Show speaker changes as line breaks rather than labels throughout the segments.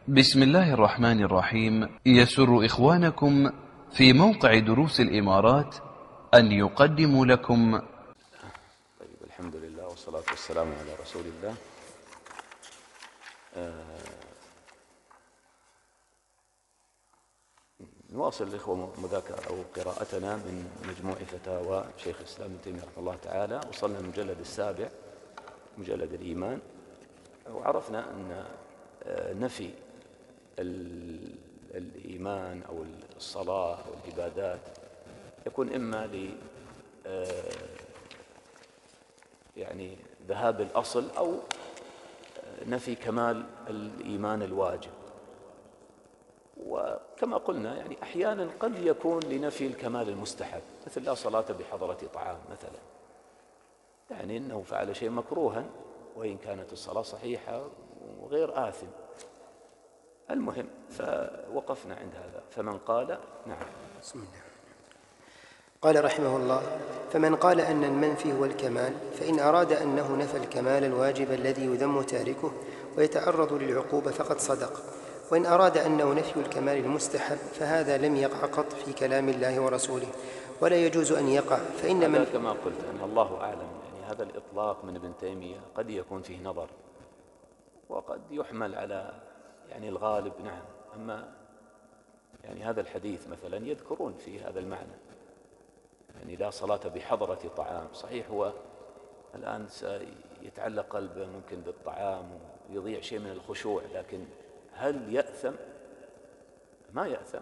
بسم الله الرحمن الرحيم. يسر إخوانكم في موقع دروس الإمارات أن يقدموا لكم.
طيب، الحمد لله والصلاة والسلام على رسول الله. نواصل الإخوة مذاكرة أو قراءتنا من مجموع فتاوى شيخ الإسلام ابن تيمية رحمه الله تعالى. وصلنا المجلد السابع، مجلد الإيمان، وعرفنا أن نفي الإيمان أو الصلاة أو العبادات يكون إما يعني ذهاب الأصل أو نفي كمال الإيمان الواجب. وكما قلنا يعني أحيانا قد يكون لنفي الكمال المستحب، مثل لا صلاة بحضرة طعام مثلا، يعني إنه فعل شيء مكروها وإن كانت الصلاة صحيحة وغير آثم. المهم، فوقفنا عند هذا. فمن قال نعم.
بسم الله. قال رحمه الله: فمن قال أن المنفي هو الكمال، فإن أراد أنه نفى الكمال الواجب الذي يذم تاركه ويتعرض للعقوبة فقد صدق، وإن أراد أنه نفي الكمال المستحب فهذا لم يقع قط في كلام الله ورسوله، ولا يجوز أن يقع. فإن من
كما قلت أن الله أعلم، يعني هذا الإطلاق من ابن تيمية قد يكون فيه نظر وقد يحمل على يعني الغالب. نعم. أما يعني هذا الحديث مثلا يذكرون فيه هذا المعنى، يعني لا صلاة بحضرة طعام. صحيح هو الآن سيتعلق قلبه ممكن بالطعام ويضيع شيء من الخشوع، لكن هل يأثم؟ ما يأثم.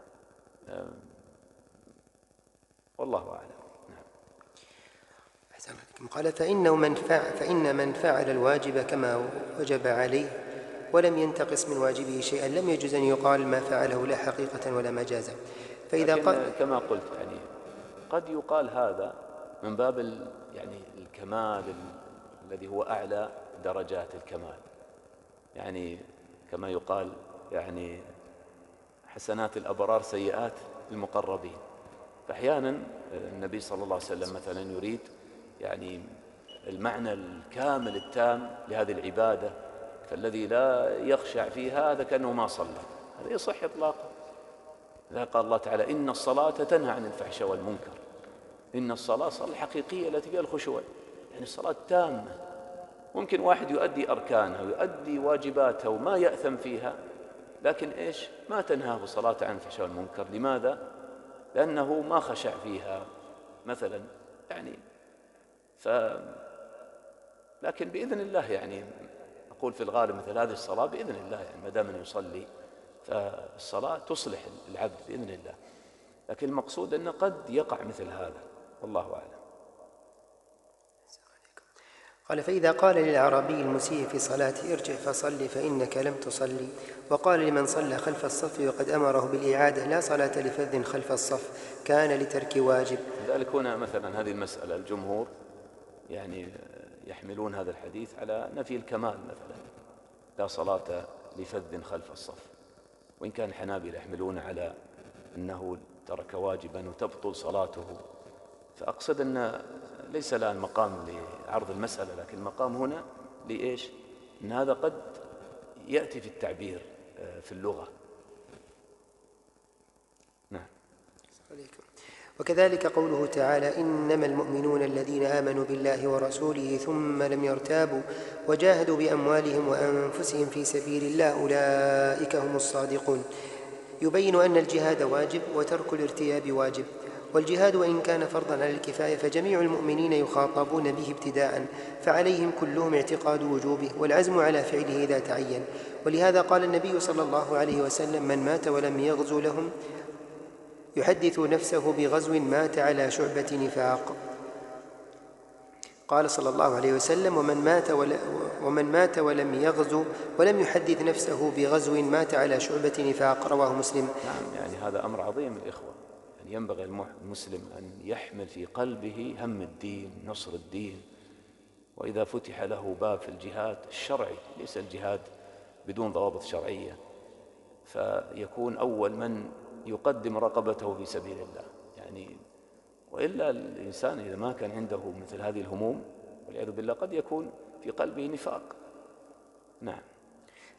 والله أعلم. نعم.
أحسن عليكم. قال: فإن من فعل الواجب كما وجب عليه ولم ينتقص من واجبه شيئا لم يجوز أن يقال ما فعله لا حقيقة ولا مجازا. فإذا قال
كما قلت يعني قد يقال هذا من باب يعني الكمال الذي هو أعلى درجات الكمال، يعني كما يقال يعني حسنات الأبرار سيئات المقربين. فأحيانا النبي صلى الله عليه وسلم مثلا يريد يعني المعنى الكامل التام لهذه العبادة، فالذي لا يخشع فيها هذا كأنه ما صلى. هذا يصح إطلاقا. إذا قال الله تعالى: إن الصلاة تنهى عن الفحشاء والمنكر. إن الصلاة الحقيقية التي فيها الخشوع، يعني الصلاة تامة. ممكن واحد يؤدي أركانها ويؤدي واجباتها وما يأثم فيها، لكن إيش؟ ما تنهاه صلاة عن الفحشاء والمنكر. لماذا؟ لأنه ما خشع فيها مثلا. يعني لكن بإذن الله، يعني أقول في الغالب مثل هذه الصلاة بإذن الله، يعني ما دام أنه يصلي فالصلاة تصلح العبد بإذن الله. لكن المقصود أنه قد يقع مثل هذا، والله أعلم.
قال: فإذا قال للأعرابي المسيء في صلاته: ارجع فصلي فإنك لم تصلي، وقال لمن صلى خلف الصف وقد أمره بالإعادة: لا صلاة لفذ خلف الصف، كان لترك واجب.
لذلك هنا مثلا هذه المسألة الجمهور يعني يحملون هذا الحديث على نفي الكمال، مثلا لا صلاة لفذ خلف الصف، وإن كان الحنابلة يحملون على أنه ترك واجبا وتبطل صلاته. فأقصد أن ليس الآن مقام لعرض المسألة، لكن المقام هنا لإيش؟ أن هذا قد يأتي في التعبير في اللغة. نعم.
وكذلك قوله تعالى: إنما المؤمنون الذين آمنوا بالله ورسوله ثم لم يرتابوا وجاهدوا بأموالهم وأنفسهم في سبيل الله أولئك هم الصادقون، يبين أن الجهاد واجب وترك الارتياب واجب. والجهاد وإن كان فرضا على الكفاية فجميع المؤمنين يخاطبون به ابتداء، فعليهم كلهم اعتقاد وجوبه والعزم على فعله إذا تعين. ولهذا قال النبي صلى الله عليه وسلم: من مات ولم يغزو لهم يحدث نفسه بغزو مات على شعبة نفاق. قال صلى الله عليه وسلم: ومن مات ولم يغزو ولم يحدث نفسه بغزو مات على شعبة نفاق. رواه مسلم.
نعم، يعني هذا أمر عظيم الإخوة. يعني ينبغي المسلم أن يحمل في قلبه هم الدين، نصر الدين. وإذا فتح له باب في الجهاد الشرعي، ليس الجهاد بدون ضوابط شرعية، فيكون أول من يقدم رقبته في سبيل الله. يعني وإلا الإنسان إذا ما كان عنده مثل هذه الهموم والعياذ بالله قد يكون في قلبه نفاق. نعم.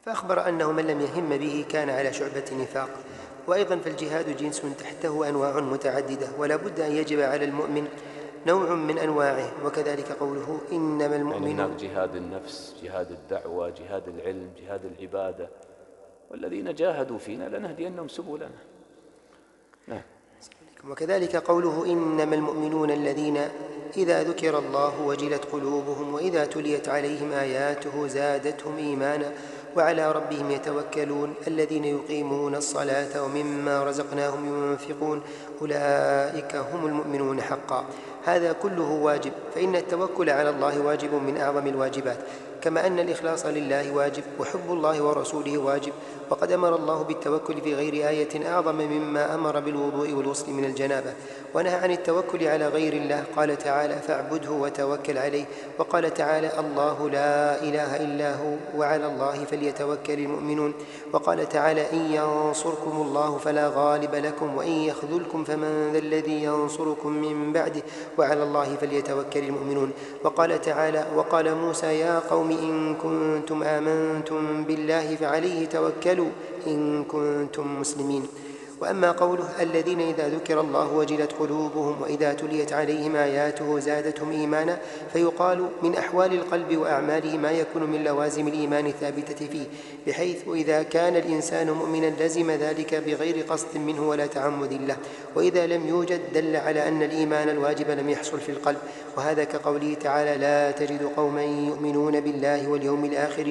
فأخبر أنه من لم يهم به كان على شعبة نفاق. وأيضا فالجهاد جنس تحته أنواع متعددة، ولا بد أن يجب على المؤمن نوع من أنواعه. وكذلك قوله إنما
يعني
المؤمنون،
هناك جهاد النفس، جهاد الدعوة، جهاد العلم، جهاد العبادة، والذين جاهدوا فينا لنهدينهم سبلنا. نعم.
وكذلك قوله إنما المؤمنون الذين إذا ذكر الله وجلت قلوبهم وإذا تليت عليهم آياته زادتهم إيمانا وعلى ربهم يتوكلون الذين يقيمون الصلاة ومما رزقناهم ينفقون أولئك هم المؤمنون حقا. هذا كله واجب، فإن التوكل على الله واجب من أعظم الواجبات، كما أن الإخلاص لله واجب، وحب الله ورسوله واجب. وقد أمر الله بالتوكل في غير آية أعظم مما أمر بالوضوء والغسل من الجنابة، ونهى عن التوكل على غير الله. قال تعالى فاعبده وتوكل عليه. وقال تعالى الله لا إله إلا هو وعلى الله فليتوكل المؤمنون. وقال تعالى إن ينصركم الله فلا غالب لكم وإن يخذلكم فمن ذا الذي ينصركم من بعده وعلى الله فليتوكل المؤمنون. وقال تعالى وقال موسى يا قوم إن كنتم آمنتم بالله فعليه توكلوا إن كنتم مسلمين. وأما قوله الذين إذا ذكر الله وجلت قلوبهم وإذا تليت عليهم آياته زادتهم إيمانا، فيقال من أحوال القلب وأعماله ما يكون من لوازم الإيمان الثابتة فيه، بحيث إذا كان الإنسان مؤمنا لزم ذلك بغير قصد منه ولا تعمد له، وإذا لم يوجد دل على أن الإيمان الواجب لم يحصل في القلب. وهذا كقوله تعالى لا تجد قوما يؤمنون بالله واليوم الآخر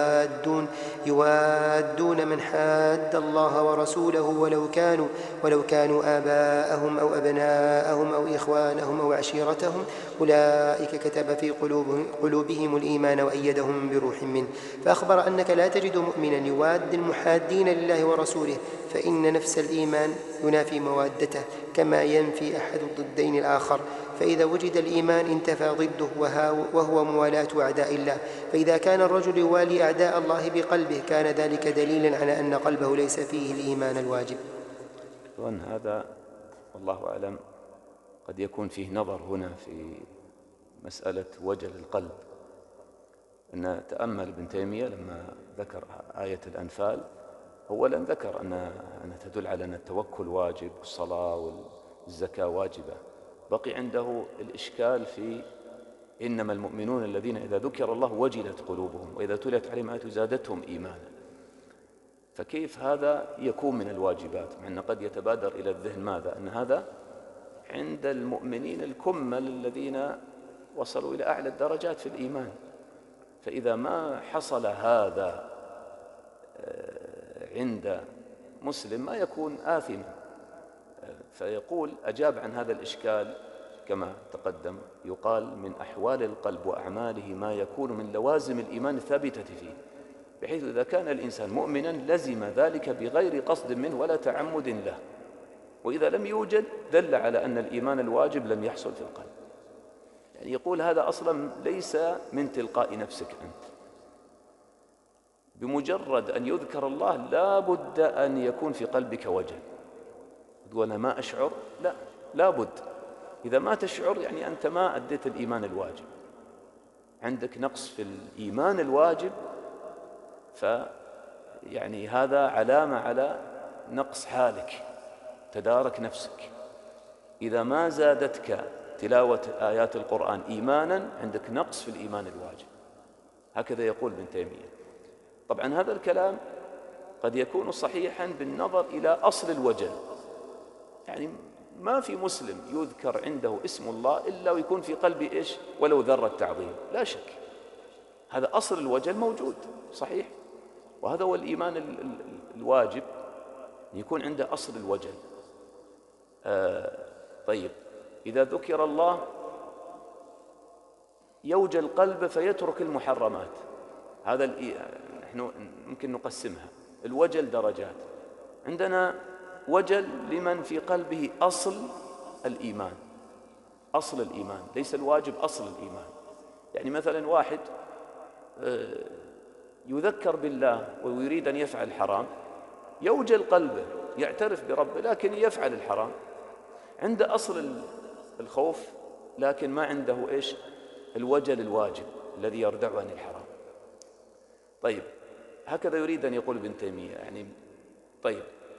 يوادون من حاد الله ورسوله ولو كانوا آباءهم أو أبناءهم أو إخوانهم أو عشيرتهم أولئك كتب في قلوبهم الإيمان وأيدهم بروح منه. فأخبر أنك لا تجد مؤمنا يواد المحادين لله ورسوله، فإن نفس الإيمان ينافي موادته كما ينفي أحد الضدين الآخر. فإذا وجد الإيمان انتفى ضده وهو موالاة أعداء الله. فإذا كان الرجل يوالي أعداء الله بقلبه كان ذلك دليلا على أن قلبه ليس فيه الإيمان الواجب.
وأن هذا والله أعلم قد يكون فيه نظر هنا في مسألة وجل القلب. أن تأمل ابن تيمية لما ذكر آية الأنفال، أولا ذكر أنها تدل على أن التوكل واجب والصلاة والزكاة واجبة. بقي عنده الإشكال في إنما المؤمنون الذين إذا ذكر الله وجلت قلوبهم وإذا تليت عليهم آياته زادتهم إيمانا. فكيف هذا يكون من الواجبات، مع أن قد يتبادر إلى الذهن ماذا؟ أن هذا عند المؤمنين الكمل الذين وصلوا إلى أعلى الدرجات في الإيمان. فإذا ما حصل هذا عند مسلم ما يكون آثما. فيقول أجاب عن هذا الإشكال كما تقدم، يقال من أحوال القلب وأعماله ما يكون من لوازم الإيمان الثابتة فيه، بحيث إذا كان الإنسان مؤمنا لزم ذلك بغير قصد منه ولا تعمد له، وإذا لم يوجد دل على أن الإيمان الواجب لم يحصل في القلب. يعني يقول هذا أصلا ليس من تلقاء نفسك أنت، بمجرد أن يذكر الله لا بد أن يكون في قلبك وجل. تقول أنا ما أشعر، لا بد. إذا ما تشعر يعني أنت ما أديت الإيمان الواجب، عندك نقص في الإيمان الواجب، فيعني هذا علامة على نقص حالك. تدارك نفسك. إذا ما زادتك تلاوة آيات القرآن إيمانا عندك نقص في الإيمان الواجب. هكذا يقول ابن تيمية. طبعا هذا الكلام قد يكون صحيحا بالنظر إلى أصل الوجل. يعني ما في مسلم يذكر عنده اسم الله إلا ويكون في قلبه إيش؟ ولو ذرة تعظيم، لا شك. هذا أصل الوجل موجود صحيح، وهذا هو الإيمان الواجب، يكون عنده أصل الوجل. طيب إذا ذكر الله يوجل القلب فيترك المحرمات. هذا نحن ممكن نقسمها. الوجل درجات. عندنا وجل لمن في قلبه أصل الإيمان، أصل الإيمان ليس الواجب، أصل الإيمان. يعني مثلا واحد يذكر بالله ويريد أن يفعل الحرام، يوجل قلبه يعترف بربه لكن يفعل الحرام، عنده أصل الخوف لكن ما عنده إيش؟ الوجل الواجب الذي يردع عن الحرام. طيب هكذا يريد أن يقول ابن تيمية يعني. طيب،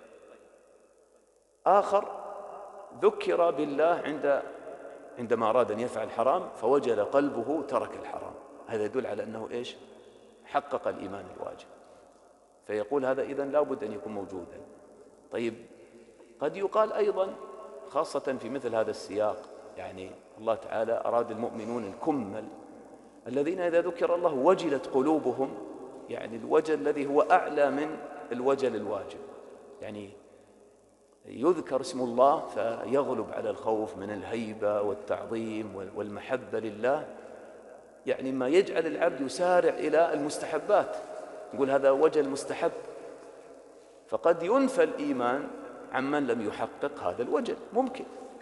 آخر ذكر بالله عندما أراد أن يفعل حرام فوجل قلبه ترك الحرام، هذا يدل على أنه إيش؟ حقق الإيمان الواجب، فيقول هذا إذن لا بد أن يكون موجودا. طيب، قد يقال أيضا خاصة في مثل هذا السياق، يعني الله تعالى أراد المؤمنون الكمل الذين إذا ذكر الله وجلت قلوبهم، يعني الوجل الذي هو أعلى من الوجل الواجب، يعني يذكر اسم الله فيغلب على الخوف من الهيبة والتعظيم والمحبة لله، يعني ما يجعل العبد يسارع إلى المستحبات، نقول هذا وجل مستحب. فقد ينفى الإيمان عمن لم يحقق هذا الوجل، ممكن.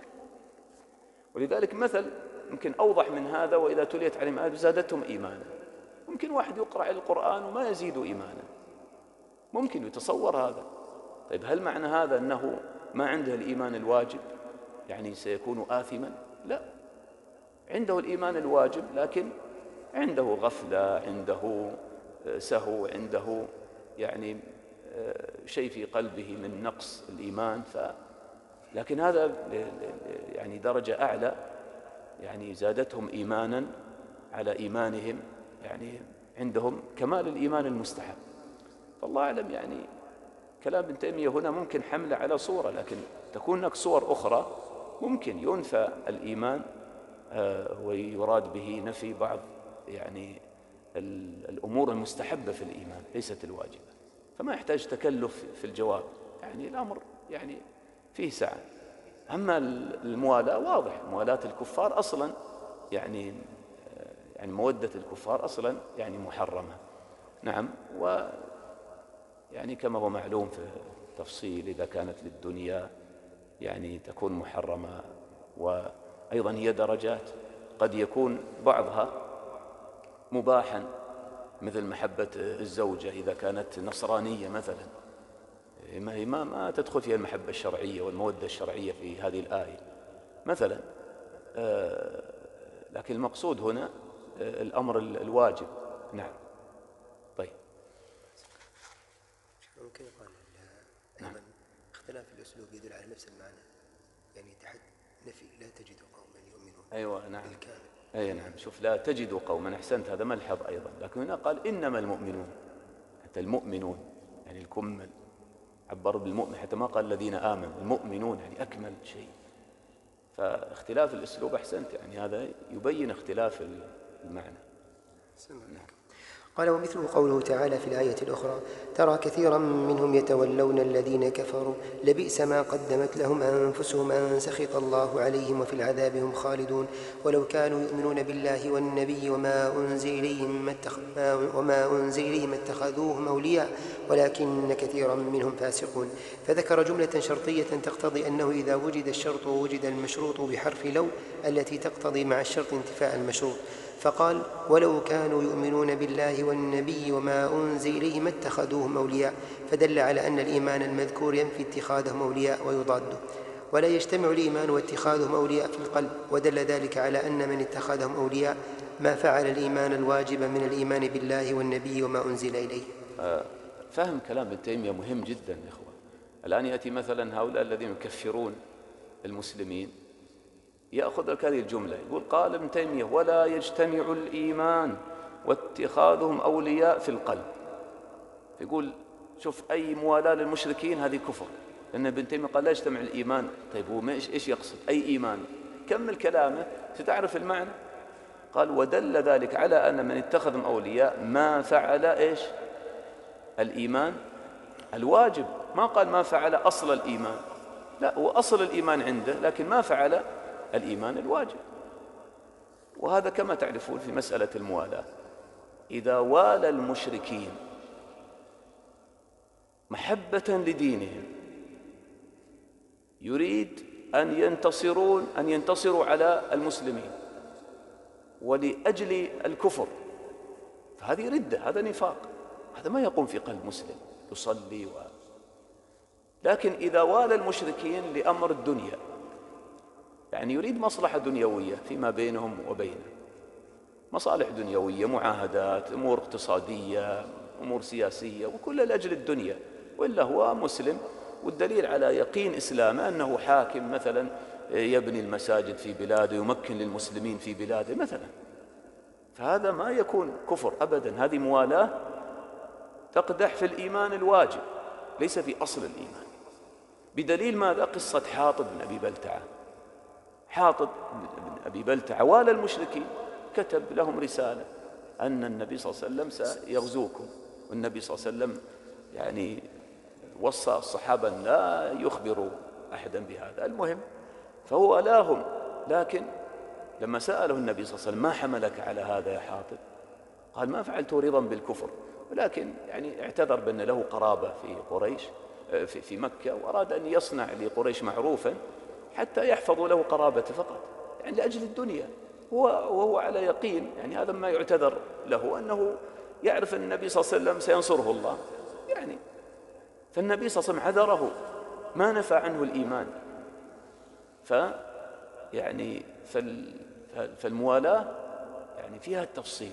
ولذلك مثل يمكن أوضح من هذا: وإذا تليت عليهم آيات زادتهم إيمانا. ممكن واحد يقرأ القرآن وما يزيد إيمانا، ممكن يتصور هذا. طيب، هل معنى هذا أنه ما عنده الإيمان الواجب، يعني سيكون آثما؟ لا، عنده الإيمان الواجب لكن عنده غفلة، عنده سهو، عنده يعني شيء في قلبه من نقص الإيمان، لكن هذا يعني درجة أعلى، يعني زادتهم إيمانا على إيمانهم، يعني عندهم كمال الإيمان المستحب. فالله أعلم، يعني كلام ابن تيمية هنا ممكن حمله على صورة، لكن تكون هناك صور أخرى ممكن ينفى الإيمان ويراد به نفي بعض يعني الأمور المستحبة في الإيمان ليست الواجبة، فما يحتاج تكلف في الجواب، يعني الأمر يعني فيه سعة. أما الموالاة واضح، موالاة الكفار أصلا يعني مودة الكفار أصلا يعني محرمة. نعم، ويعني كما هو معلوم في التفصيل إذا كانت للدنيا يعني تكون محرمة، وأيضا هي درجات، قد يكون بعضها مباحا مثل محبة الزوجة إذا كانت نصرانية مثلا، ما تدخل فيها المحبة الشرعية والمودة الشرعية في هذه الآية مثلا، لكن المقصود هنا الأمر الواجب. نعم. طيب،
ممكن يقال أيضا اختلاف الأسلوب يدل على نفس المعنى، يعني تحت نفي لا تجد قوما يؤمنون.
أيوة نعم
بالكامل.
أي نعم، شوف، لا تجد قوما، أحسنت، هذا ملحظ أيضا، لكن هنا قال إنما المؤمنون، حتى المؤمنون يعني الكمل، عبر بالمؤمن حتى ما قال الذين آمنوا، المؤمنون يعني أكمل شيء. فاختلاف الأسلوب أحسنت، يعني هذا يبين اختلاف المعنى.
نعم. قال: ومثله قوله تعالى في الآية الأخرى: ترى كثيرا منهم يتولون الذين كفروا لبئس ما قدمت لهم أنفسهم أن سخط الله عليهم وفي العذاب هم خالدون ولو كانوا يؤمنون بالله والنبي وما أنزل إليهم ما اتخذوهم أولياء ولكن كثيرا منهم فاسقون. فذكر جملة شرطية تقتضي أنه إذا وجد الشرط ووجد المشروط بحرف لو التي تقتضي مع الشرط انتفاء المشروط، فقال: ولو كانوا يؤمنون بالله والنبي وما أنزل إليه ما اتخذوهم أولياء، فدل على أن الإيمان المذكور ينفي اتخاذهم أولياء ويضاده، ولا يجتمع الإيمان واتخاذهم أولياء في القلب، ودل ذلك على أن من اتخذهم أولياء ما فعل الإيمان الواجب من الإيمان بالله والنبي وما أنزل إليه.
فهم كلام ابن تيمية مهم جدا يا إخوان. الآن يأتي مثلا هؤلاء الذين يكفرون المسلمين، يأخذ لك هذه الجملة، يقول قال ابن تيمية: ولا يجتمع الإيمان واتخاذهم أولياء في القلب. يقول شوف، أي موالاة للمشركين هذه كفر، لأن ابن تيمية قال لا يجتمع الإيمان. طيب هو إيش يقصد؟ أي إيمان؟ كمل كلامه ستعرف المعنى. قال: ودل ذلك على أن من اتخذهم أولياء ما فعل إيش؟ الإيمان الواجب. ما قال ما فعل أصل الإيمان، لا، هو أصل الإيمان عنده لكن ما فعل الإيمان الواجب. وهذا كما تعرفون في مسألة الموالاة، إذا والى المشركين محبة لدينهم يريد أن ينتصروا على المسلمين ولأجل الكفر، فهذه ردة، هذا نفاق، هذا ما يقوم في قلب مسلم يصلي لكن إذا والى المشركين لأمر الدنيا، يعني يريد مصلحة دنيوية فيما بينهم وبينه، مصالح دنيوية، معاهدات، أمور اقتصادية، أمور سياسية وكل لأجل الدنيا، وإلا هو مسلم. والدليل على يقين إسلامه أنه حاكم مثلا يبني المساجد في بلاده، يمكن للمسلمين في بلاده مثلا، فهذا ما يكون كفر أبدا. هذه موالاة تقدح في الإيمان الواجب، ليس في أصل الإيمان. بدليل ماذا؟ قصة حاطب بن أبي بلتعة. حاطب بن أبي بلتعة والى المشركين، كتب لهم رسالة أن النبي صلى الله عليه وسلم سيغزوكم، والنبي صلى الله عليه وسلم يعني وصى الصحابة أن لا يخبروا أحدا بهذا. المهم فهو والاهم، لكن لما سأله النبي صلى الله عليه وسلم ما حملك على هذا يا حاطب؟ قال ما فعلت رضا بالكفر، ولكن يعني اعتذر بأن له قرابة في قريش في مكة، وأراد أن يصنع لقريش معروفا حتى يحفظوا له قرابته فقط، يعني لأجل الدنيا. وهو على يقين، يعني هذا ما يعتذر له، أنه يعرف أن النبي صلى الله عليه وسلم سينصره الله يعني. فالنبي صلى الله عليه وسلم عذره، ما نفى عنه الإيمان. فالموالاة يعني فيها التفصيل،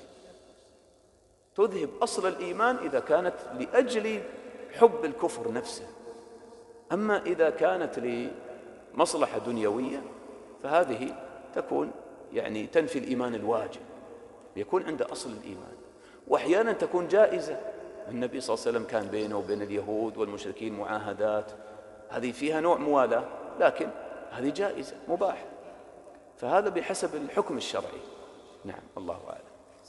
تذهب أصل الإيمان إذا كانت لأجل حب الكفر نفسه. أما إذا كانت لمصلحة دنيوية فهذه تكون يعني تنفي الإيمان الواجب، يكون عند أصل الإيمان. وأحيانا تكون جائزة. النبي صلى الله عليه وسلم كان بينه وبين اليهود والمشركين معاهدات، هذه فيها نوع موالاه، لكن هذه جائزة مباح، فهذا بحسب الحكم الشرعي. نعم، الله أعلم.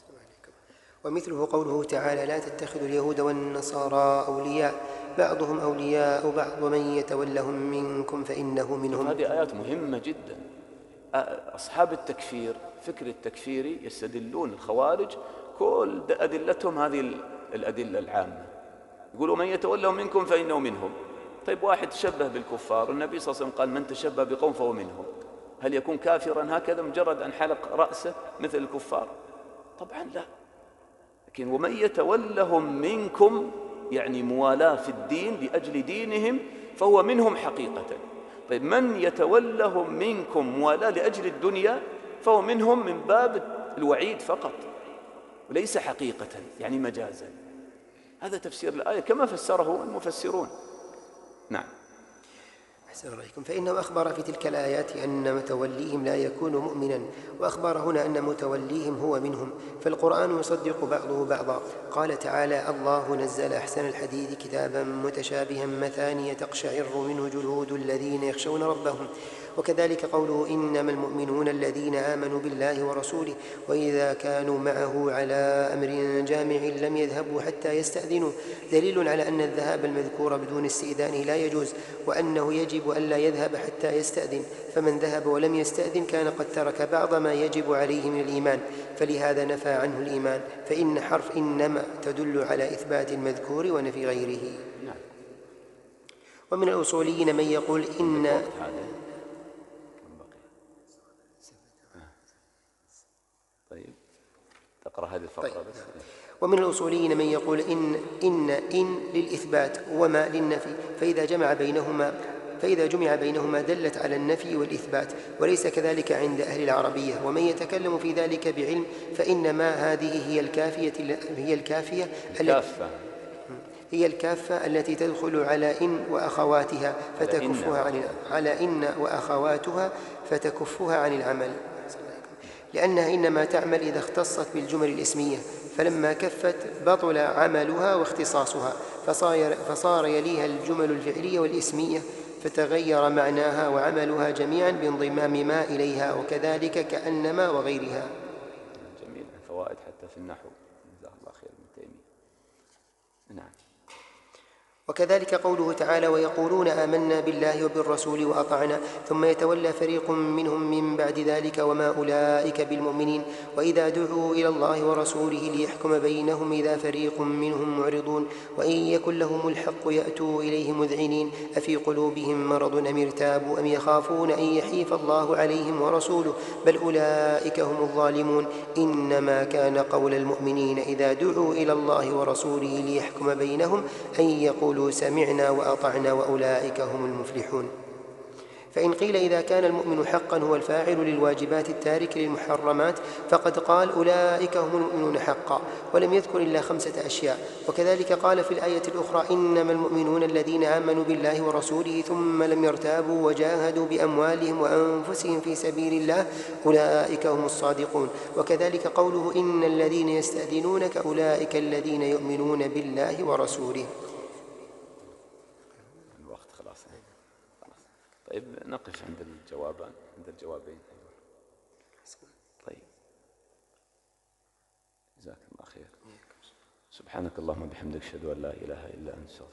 ومثله قوله تعالى: لا تتخذوا اليهود والنصارى أولياء بعضهم أولياء بعض ومن يتولهم منكم فإنه منهم.
هذه آيات مهمة جدا. أصحاب التكفير، فكر التكفيري، يستدلون الخوارج كل أدلتهم هذه الأدلة العامة، يقولوا من يتولهم منكم فإنه منهم. طيب واحد تشبه بالكفار، النبي صلى الله عليه وسلم قال من تشبه بقوم فهو منهم، هل يكون كافرا هكذا مجرد أن حلق رأسه مثل الكفار؟ طبعا لا. لكن ومن يتولهم منكم يعني موالاة في الدين لأجل دينهم فهو منهم حقيقة. طيب من يتولهم منكم موالاة لأجل الدنيا فهو منهم من باب الوعيد فقط، وليس حقيقة يعني مجازا. هذا تفسير الآية كما فسره المفسرون. نعم.
أحسن عليكم. فإنه أخبر في تلك الآيات أن متوليهم لا يكون مؤمنا، وأخبر هنا أن متوليهم هو منهم، فالقرآن يصدق بعضه بعضا. قال تعالى: الله نزل أحسن الحديث كتابا متشابها مثانية تقشعر منه جلود الذين يخشون ربهم. وكذلك قوله: إنما المؤمنون الذين آمنوا بالله ورسوله وإذا كانوا معه على أمر جامع لم يذهبوا حتى يستأذنوا، دليل على أن الذهاب المذكور بدون استئذان لا يجوز، وأنه يجب ألا يذهب حتى يستأذن، فمن ذهب ولم يستأذن كان قد ترك بعض ما يجب عليه من الإيمان، فلهذا نفى عنه الإيمان. فإن حرف إنما تدل على إثبات المذكور ونفي غيره. ومن الأصوليين من يقول إن
طيب تقرأ هذه الفقرة. طيب. بس.
ومن الأصوليين من يقول إن للإثبات وما للنفي، فإذا جمع بينهما دلت على النفي والإثبات، وليس كذلك عند أهل العربية. ومن يتكلم في ذلك بعلم فإنما هذه هي الكافة التي تدخل على إن وأخواتها فتكفها عن العمل، لأنها إنما تعمل إذا اختصت بالجمل الإسمية، فلما كفت بطل عملها واختصاصها، فصار يليها الجمل الفعلية والإسمية، فتغير معناها وعملها جميعا بانضمام ما إليها، وكذلك كأنما وغيرها.
جميل، فوائد حتى في النحو، جزاه الله خير ابن تيمية. نعم.
وكذلك قوله تعالى: ويقولون آمنا بالله وبالرسول وأطعنا ثم يتولى فريق منهم من بعد ذلك وما أولئك بالمؤمنين، وإذا دعوا إلى الله ورسوله ليحكم بينهم إذا فريق منهم معرضون، وإن يكن لهم الحق يأتوا إليه مذعنين، أفي قلوبهم مرض أم ارتابوا أم يخافون أن يحيف الله عليهم ورسوله بل أولئك هم الظالمون. إنما كان قول المؤمنين إذا دعوا إلى الله ورسوله ليحكم بينهم أن يقولوا سمعنا وأطعنا وأولئك هم المفلحون. فإن قيل إذا كان المؤمن حقا هو الفاعل للواجبات التارك للمحرمات فقد قال أولئك هم المؤمنون حقا، ولم يذكر إلا 5 أشياء. وكذلك قال في الآية الأخرى إنما المؤمنون الذين آمنوا بالله ورسوله ثم لم يرتابوا وجاهدوا بأموالهم وأنفسهم في سبيل الله أولئك هم الصادقون. وكذلك قوله إن الذين يستأذنونك أولئك الذين يؤمنون بالله ورسوله.
الوقت خلاص. طيب نقف عند الجوابين. طيب جزاك الله خير. سبحانك اللهم وبحمدك أشهد أن لا إله إلا أنت.